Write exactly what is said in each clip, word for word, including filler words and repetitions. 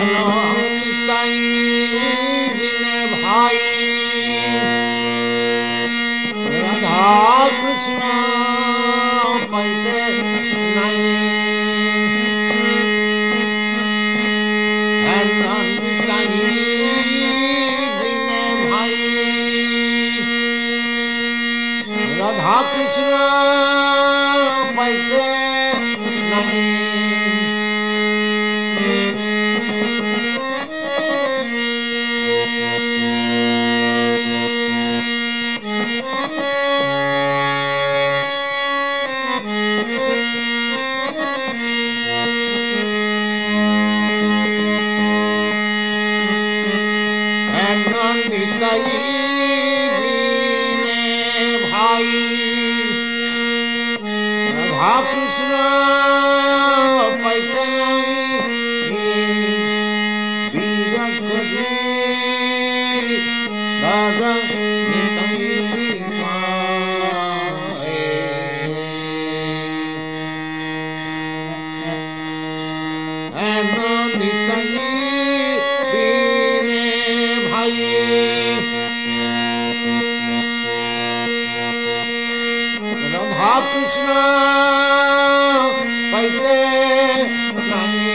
राधा कृष्ण पाइते नहीं। राधा कृष्ण पाइते राधा कृष्ण पाइते नहीं।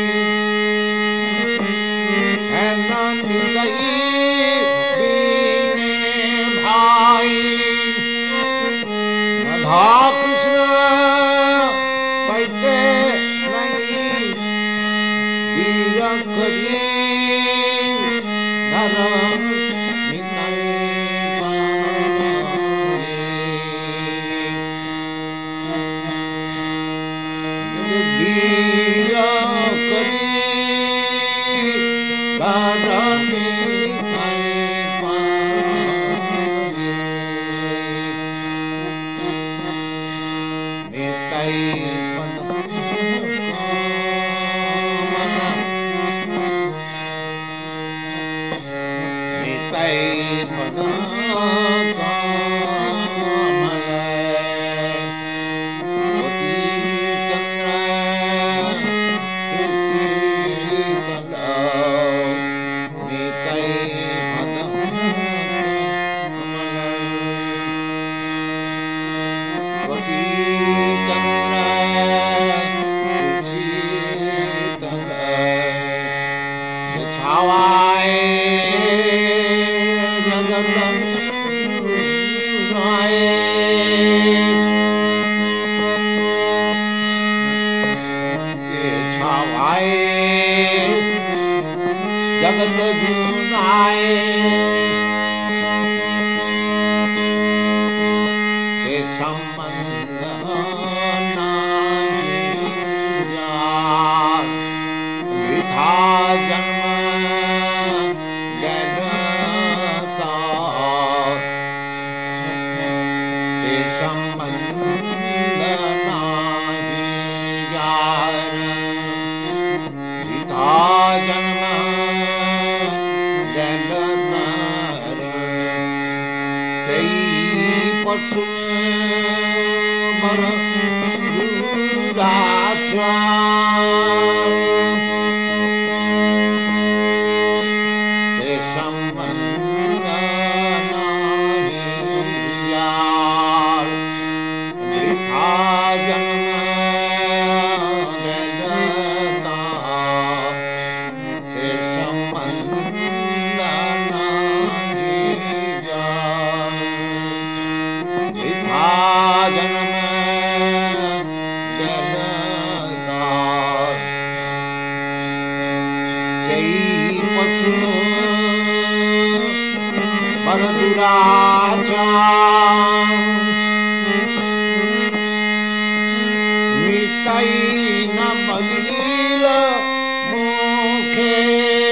बीने भाई राधा कृष्ण पाइते नहीं। वीर करी धर्म जगत जुनाए से संबंध नहीं जात। वृथा जन्म गलता से संबंध नहीं जात। वृथा जन्म मर से संबंध वृथा जन्म गलता से संबंध जन्म गलता सही पशु पर दुराचार। निताई न बलील मुखे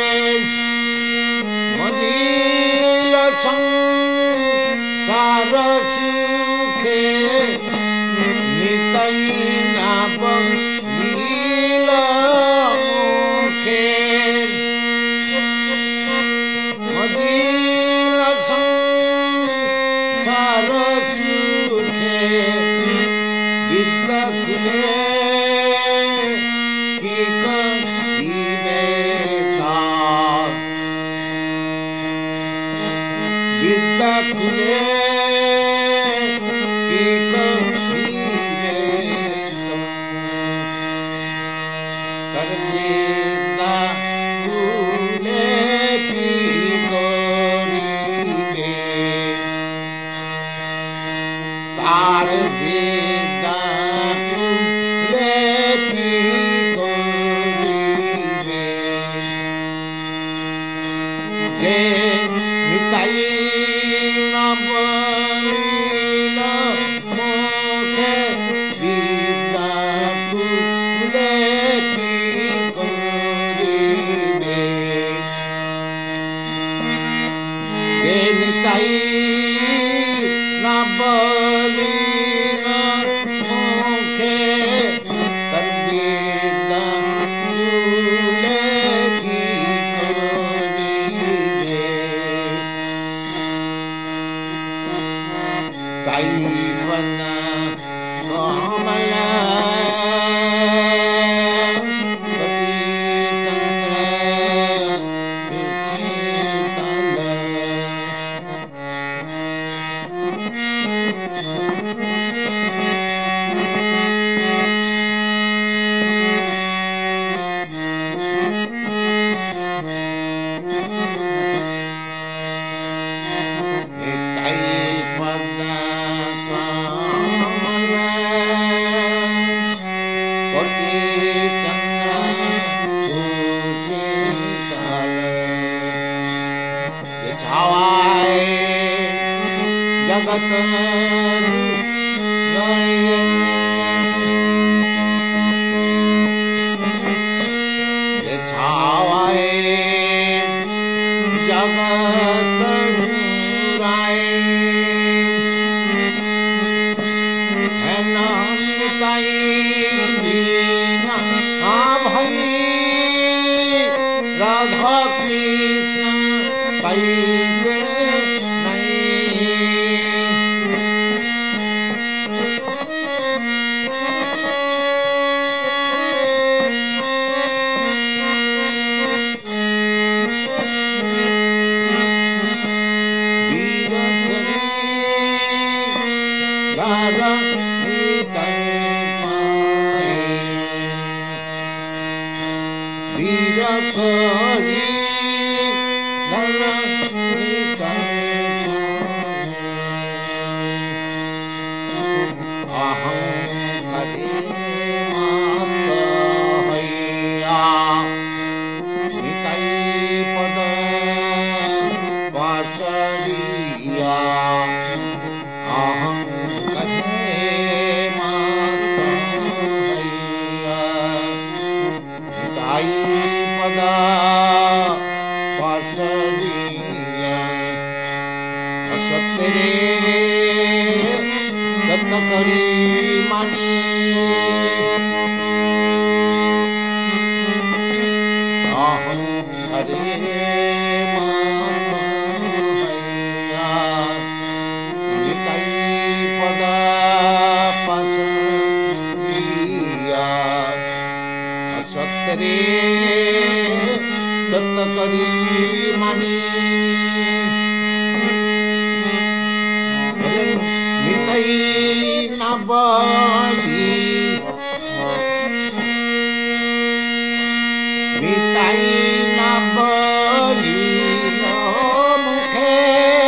मजील संसार सुखे। निताई न बलील मुखे मजील संसार सुखे। जे निताई न बलिला मुखे विद्या कुले की करिबे जे निताई न बलिला मुखे तर विद्या कुले की करिबे दैवन कमला पति चंद्र सुशीतल जगत छावाए जगत नूराए है नाम निताई दीना हाँ भाई राधा कृष्ण पाइते सत्य करी मानी नितई न बली नितई न बली न मुखे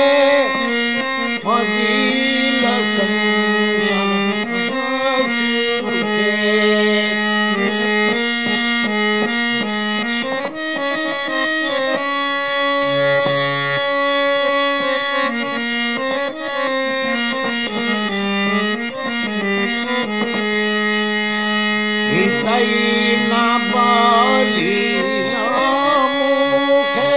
मजिल संसन सुखे नितई न बली न मुखे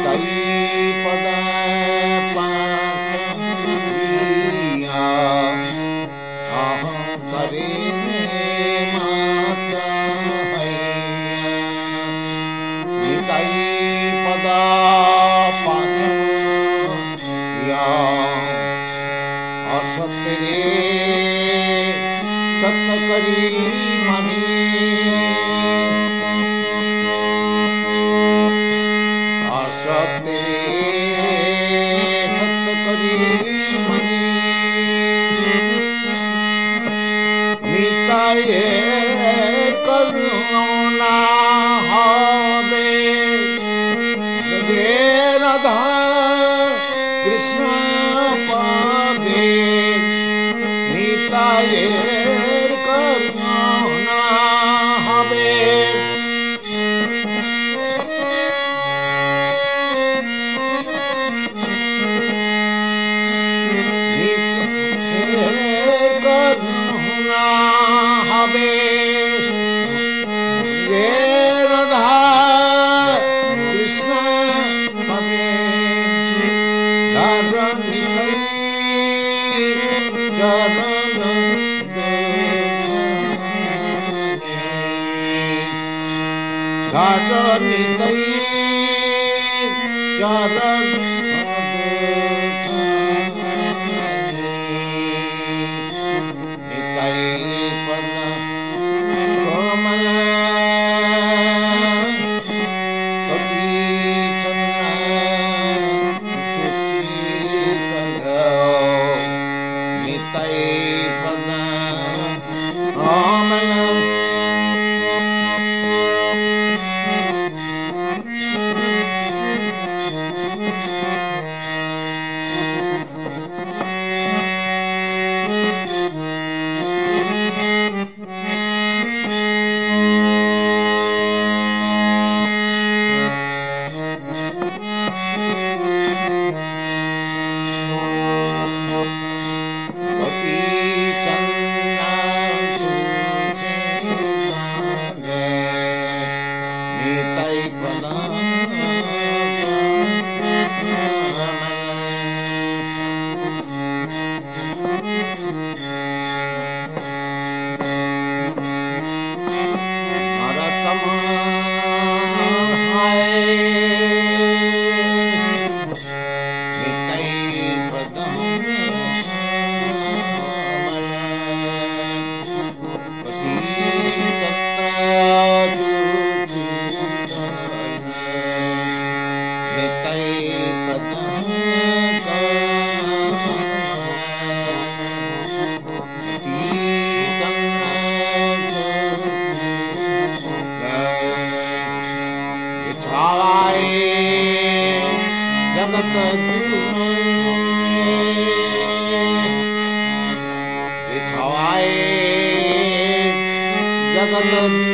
निताई पद पासरिया अहं करे माता हैया निताई पद पासरिया असत्य रे सत्य करी मनी असत्य सत्य करी मनी निताये करुणा हवे जे राधा कृष्ण पावे निताये करुणा हवे करुणा हवे जे राधा कृष्ण हवे चरण चरण नितई चरण नितई पद कोमल कटी चंद्र सुशीतल नितई पद कोमल जगत छवाए जगत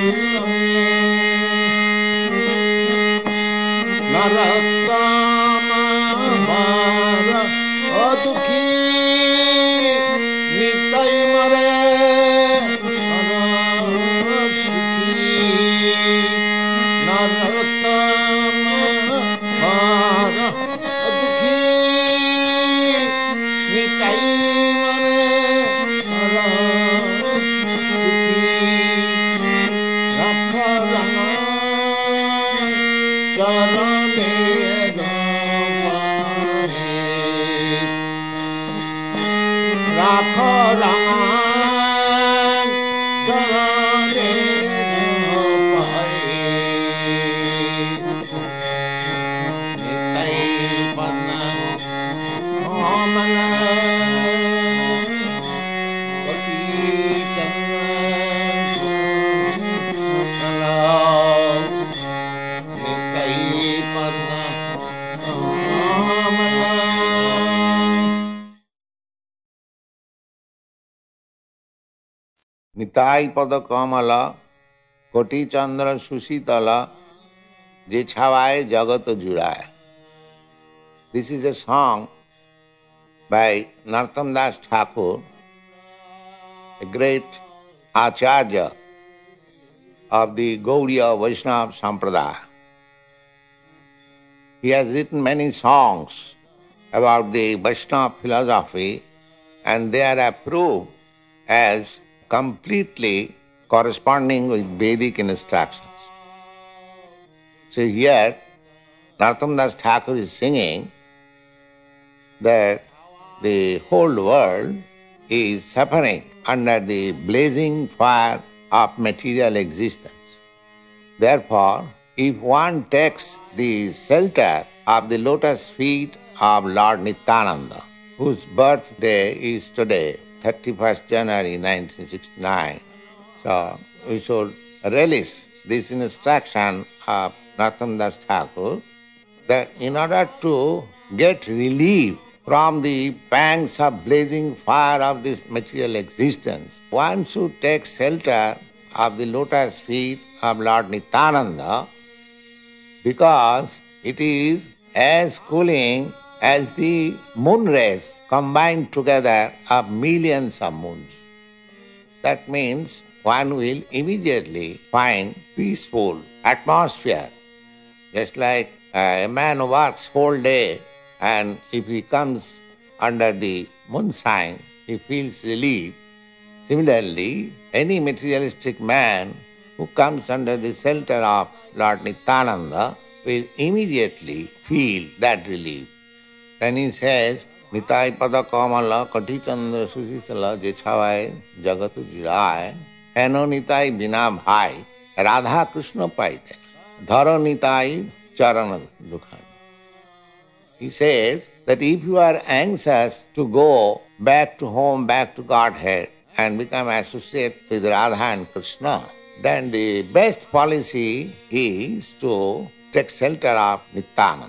नरतम बार दुखी नितई मरे सुखी नरतम बार दुखी नितई मरे सुखी रख रंग चरणे राख रंगा चरणे पाए नितई पद कोमल कटी चंद्र नितई पद कोमल निताई पद कमल कोटि चंद्र सुशीतल जे छावाए जगत जुड़ाए. This is a song by Narottam Das Thakur, a great Acharya of the Gaudiya Vaishnava Sampradaya. He has written many songs about the Vaishnava philosophy, and they are approved as completely corresponding with Vedic instructions. So here, Narottam Das Thakur is singing that the whole world is suffering under the blazing fire of material existence. Therefore, if one takes the shelter of the lotus feet of Lord Nityananda, whose birthday is today, thirty-first January nineteen sixty-nine, so we should relish this instruction of Narottam Das Thakur that in order to get relief from the pangs of blazing fire of this material existence, one should take shelter of the lotus feet of Lord Nityananda, because it is as cooling as the moon rays combined together of millions of moons. That means one will immediately find peaceful atmosphere. Just like uh, a man works whole day, and if he comes under the moonshine, he feels relief. Similarly, any materialistic man who comes under the shelter of Lord Nityananda will immediately feel that relief. Then he says, Nitai pada kamala kati chandra susitala jechhavai jagatu jirai heno nitai bina bhai radha krishna paite dharo nitai charana dukhani. He says that if you are anxious to go back to home, back to Godhead, and become associated with Radha and Krishna, then the best policy is to take shelter of Nityananda.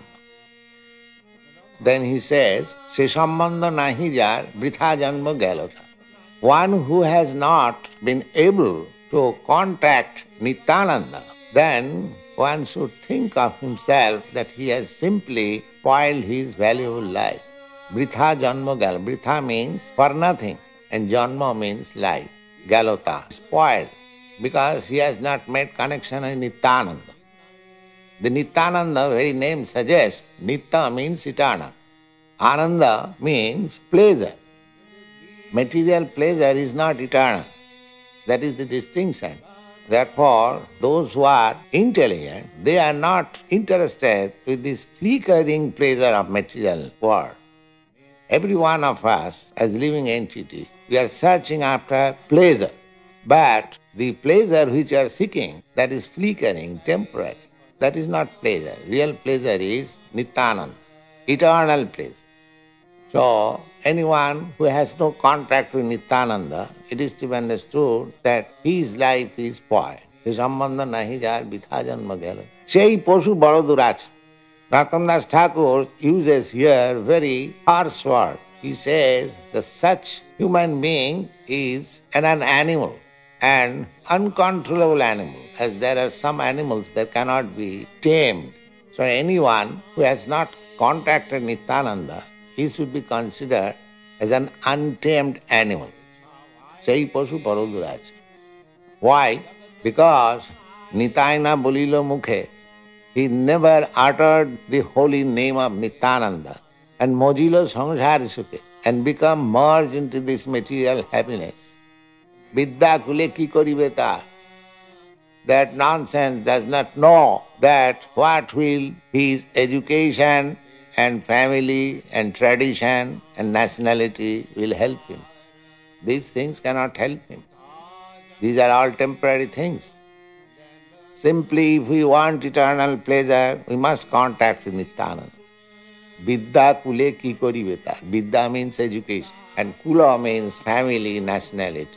Then he says, Se sambandha nahi jar vritha janma galota. One who has not been able to contact Nityananda, then one should think of himself that he has simply spoiled his valuable life. Vritha janma gal. Vritha means for nothing, and janma means life. Galota, spoiled, because he has not made connection with Nityananda. The Nityananda very name suggests Nitya means eternal. Ananda means pleasure. Material pleasure is not eternal. That is the distinction. Therefore, those who are intelligent, they are not interested with this flickering pleasure of material world. Every one of us, as living entity, we are searching after pleasure. But the pleasure which you are seeking, that is flickering, temporary. That is not pleasure. Real pleasure is Nityananda, eternal pleasure. So, anyone who has no contact with Nityananda, it is to be understood that his life is spoiled. Se sambandha nahi jar vitha janma gelo. Sei poshu bado duracha. Narottam Das Thakur uses here very harsh word. He says that such human being is an, an animal, an uncontrollable animal, as there are some animals that cannot be tamed. So anyone who has not contacted Nityananda, he should be considered as an untamed animal. Sei pashu paroduraj. Why? Because Nitayana bolilo mukhe, he never uttered the holy name of Nityananda and mojilo samsar sukhe and become merged into this material happiness. Vidya kule ki koribe tar. That nonsense does not know that what will his education and family and tradition and nationality will help him. These things cannot help him. These are all temporary things. Simply, if we want eternal pleasure, we must contact with Nityananda. Vidya kule ki koribe tar. Vidya means education, and kula means family, nationality.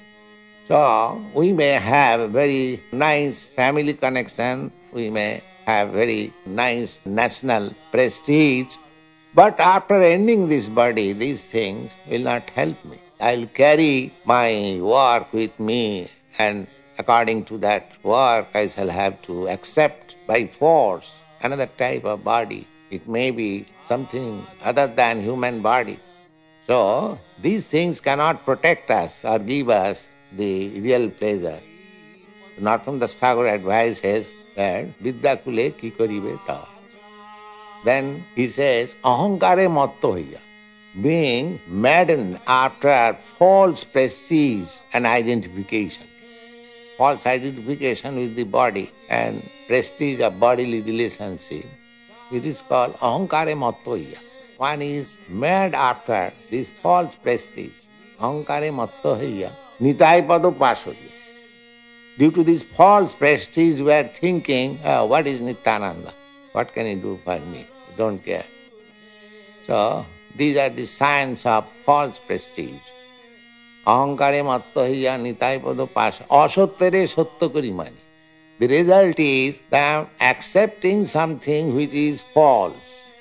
So, we may have a very nice family connection, we may have very nice national prestige, but after ending this body, these things will not help me. I'll carry my work with me, and according to that work, I shall have to accept by force another type of body. It may be something other than human body. So, these things cannot protect us or give us the real pleasure. Narottam Das Thakur advises that Vidya kule ki karibe ta. Then he says, ahankare mattohya, being maddened after false prestige and identification. False identification with the body and prestige of bodily relationship. It is called ahankare mattohya. One is mad after this false prestige. Ahankare mattohya, nitai pado pasohya. Due to this false prestige, we are thinking, oh, what is Nityananda? What can he do for me? I don't care. So, these are the signs of false prestige. Ahankare mattohiya nitai pado pasha. Asottere sotto kori mani. The result is that I am accepting something which is false.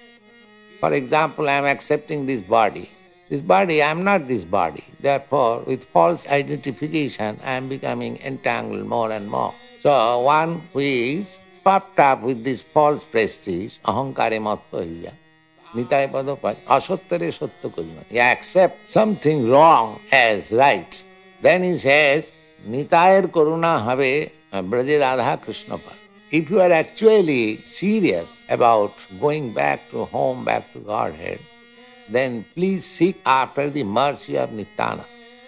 For example, I am accepting this body. This body, I am not this body. Therefore, with false identification, I am becoming entangled more and more. So, one who is puffed up with this false prestige, ahankare mattohiya, nitai padapada, asottere sotto kurima. He accepts something wrong as right. Then he says, nitayar karuna have braje radha krishna pad. If you are actually serious about going back to home, back to Godhead, then please seek after the mercy of Nityananda.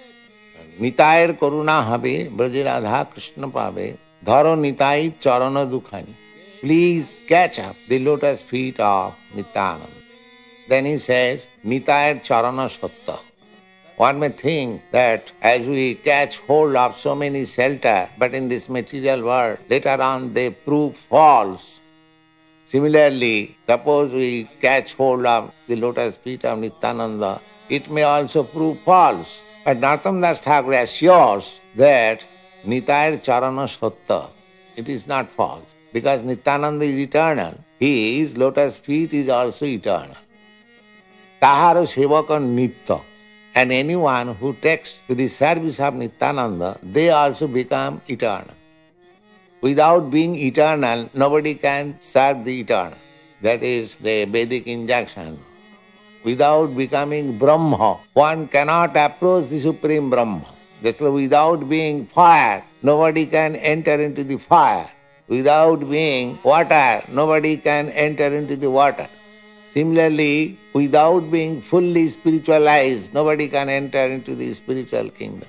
Nitayar karuna have braje radha krishna pave dharo nitai charana dukhani. Please catch up the lotus feet of Nityananda. Then he says, Nitayar charana satta. One may think that as we catch hold of so many shelter, but in this material world, later on they prove false. Similarly, suppose we catch hold of the lotus feet of Nityananda, it may also prove false. But Narottam Das Thakur assures that Nitayar charana satta, it is not false. Because Nityananda is eternal, his lotus feet is also eternal. Tahara sevaka nitya. And anyone who takes to the service of Nityananda, they also become eternal. Without being eternal, nobody can serve the eternal. That is the Vedic injunction. Without becoming Brahma, one cannot approach the Supreme Brahma. That's why without being fire, nobody can enter into the fire. Without being water, nobody can enter into the water. Similarly, without being fully spiritualized, nobody can enter into the spiritual kingdom.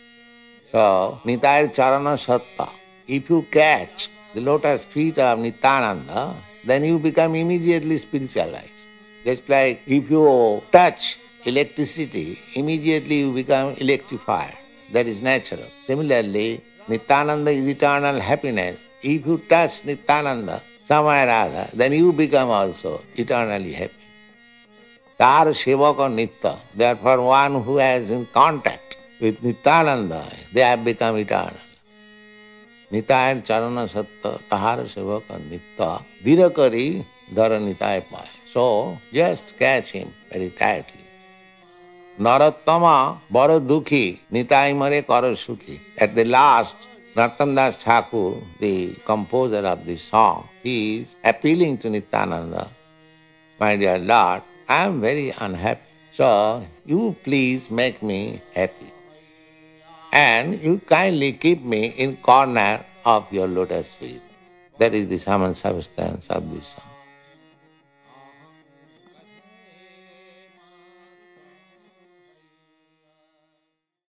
So, Nitayar charana satta. If you catch the lotus feet of Nityananda, then you become immediately spiritualized. Just like if you touch electricity, immediately you become electrified. That is natural. Similarly, Nityananda is eternal happiness. If you touch Nityananda, somewhere or other, then you become also eternally happy. Tar sevaka nitya. Therefore, one who has in contact with Nityananda, they have become eternal. Nitayar charana satta, tahara sevaka nitya, dhirakari dhara nitay paya. So, just catch him very tightly. Narottama baro dukhi, nitay mare karo sukhi. At the last, Narottam Das Thakur, the composer of this song, he is appealing to Nityananda, my dear Lord, I am very unhappy. So, you please make me happy. And you kindly keep me in corner of your lotus feet. That is the sum and substance of this song.